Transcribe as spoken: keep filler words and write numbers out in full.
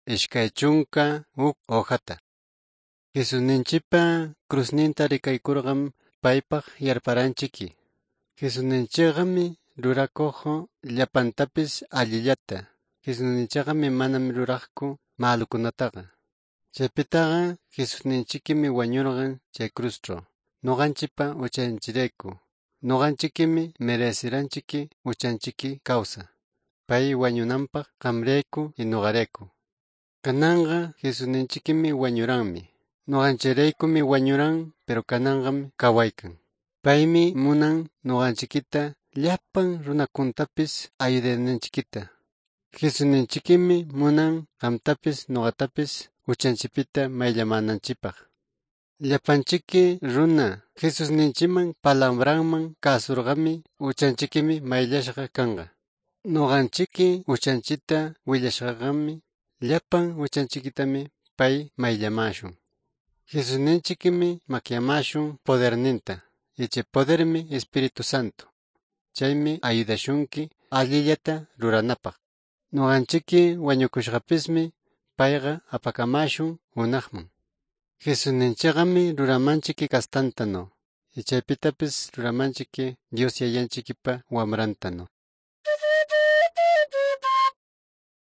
ishkay chunka uk hojata. Jesusninchikpa cruzninta rikaykurqam paypaq yarparanchiki. Jesusninchikqami rurakuq llapantapis allillata. Jesusninchikqami manam ruraqku malukunataqa. Chaypitaqa Jesusninchikmi wañurqan chay cruztraw nuqanchikpa uchanchirayku. Nuqanchikmi mereciranchiki uchanchiki kawsa. Pay wañunanpaq qamrayku y nuqarayku. Kananqa Jesusninchikmi wañuranmi. Nuqanchiraykumi wañuran, pero kananqam kawaykan. Paymi munan nuqanchikita llapan runakuntapis ayudananchikita. Jesusninchikmi munan qamtapis nuqatapis uchanchikpita mayllamananchikpaq. Llapanchiki runa Jesusninchikman palabranman kasurqami uchanchikmi mayllashqa kanqa. Nuqanchiki uchanchikta willashqaqami llapan uchanchikitami pay mayllamanshun. Jesusninchikmi makyamashun poderninta, y chay podermi Espíritu Santo. Chaymi ayudashunki allillata ruranapaq. Nuqanchiki wañukushqapismi payqa apakamashun hunaqman. Jesusninchikmi ruramanchiki kastantanu, y chaypitapis ruramanchiki Dios Yayanchikpa wamrantanu.